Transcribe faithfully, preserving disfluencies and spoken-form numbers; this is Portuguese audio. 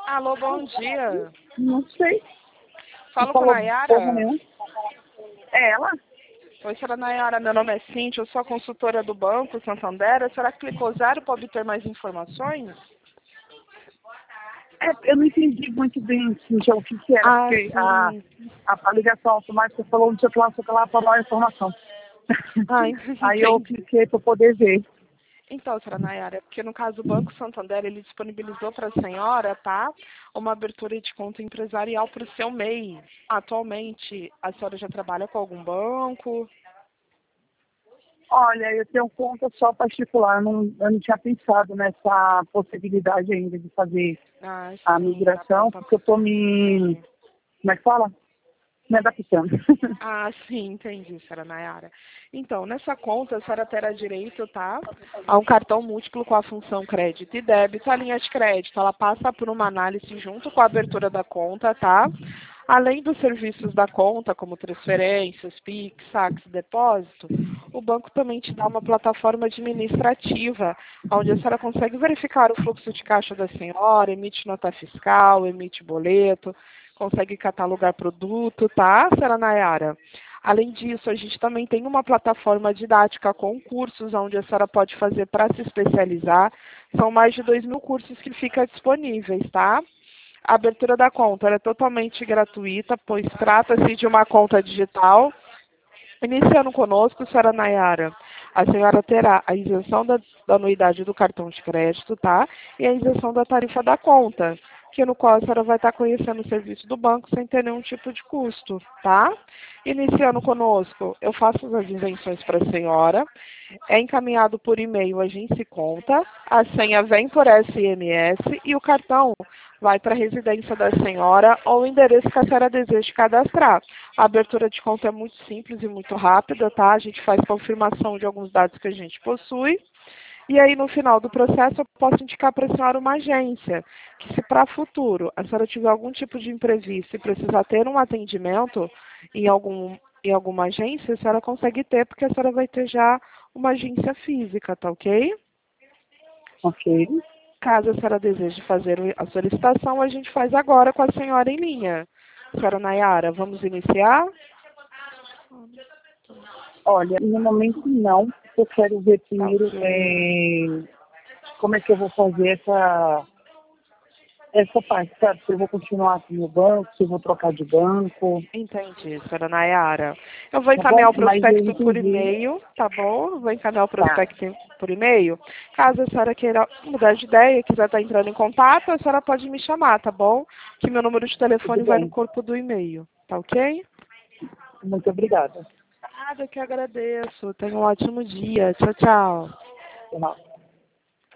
Alô, bom dia. Não sei. Falo Não com a falou Nayara? porra nenhuma. É ela? Oi, senhora Nayara, meu nome é Cintia, eu sou a consultora do Banco Santander. A senhora clicou zero para obter mais informações? É, eu não entendi muito bem, Cintia, o que, que era, Ah, porque a, sim. a, a ligação automática falou não sei o que lá, não sei o que lá, para dar informação. Ah, Aí eu entendi. cliquei para poder ver. Então, senhora Nayara, é porque no caso do Banco Santander, ele disponibilizou para a senhora, tá, uma abertura de conta empresarial para o seu M E I. Atualmente, a senhora já trabalha com algum banco? Olha, eu tenho conta só particular, eu não, eu não tinha pensado nessa possibilidade ainda de fazer Ah, a sim, dá pra... migração, porque eu estou me, como é que fala? Me adaptando. Ah, sim, entendi, senhora Nayara. Então, nessa conta, a senhora terá direito, tá, a um cartão múltiplo com a função crédito e débito. A linha de crédito, ela passa por uma análise junto com a abertura da conta, tá? Além dos serviços da conta, como transferências, Pix, saques, depósito, o banco também te dá uma plataforma administrativa, onde a senhora consegue verificar o fluxo de caixa da senhora, emite nota fiscal, emite boleto, consegue catalogar produto, tá, senhora Nayara? Além disso, a gente também tem uma plataforma didática com cursos, onde a senhora pode fazer para se especializar. São mais de dois mil cursos que ficam disponíveis, tá? A abertura da conta é totalmente gratuita, pois trata-se de uma conta digital. Iniciando conosco, senhora Nayara, a senhora terá a isenção da, da anuidade do cartão de crédito, tá? E a isenção da tarifa da conta, que no qual a senhora vai estar conhecendo o serviço do banco sem ter nenhum tipo de custo, tá? Iniciando conosco, eu faço as isenções para a senhora, é encaminhado por e-mail, a gente se conta, a senha vem por S M S e o cartão vai para a residência da senhora ou o endereço que a senhora deseja cadastrar. A abertura de conta é muito simples e muito rápida, tá? A gente faz confirmação de alguns dados que a gente possui. E aí, no final do processo, eu posso indicar para a senhora uma agência, que se para futuro a senhora tiver algum tipo de imprevisto e precisar ter um atendimento em, algum, em alguma agência, a senhora consegue ter, porque a senhora vai ter já uma agência física, tá ok? Ok. Caso a senhora deseje fazer a solicitação, a gente faz agora com a senhora em linha. Senhora Nayara, vamos iniciar? Olha, no momento não, eu quero ver Tá primeiro ok. é, como é que eu vou fazer essa, essa parte, sabe? Se eu vou continuar aqui no banco, se eu vou trocar de banco, Entendi, senhora Nayara. Eu vou tá bom? encaminhar o Mas eu prospecto por entendi. e-mail, tá bom? Vou encaminhar o Tá, prospecto por e-mail. Caso a senhora queira mudar de ideia, quiser estar entrando em contato, a senhora pode me chamar, tá bom? Que meu número de tudo telefone vai no bem. corpo do e-mail, tá ok? Muito obrigada. Nada, que agradeço. Tenha um ótimo dia. Tchau, tchau. Tchau.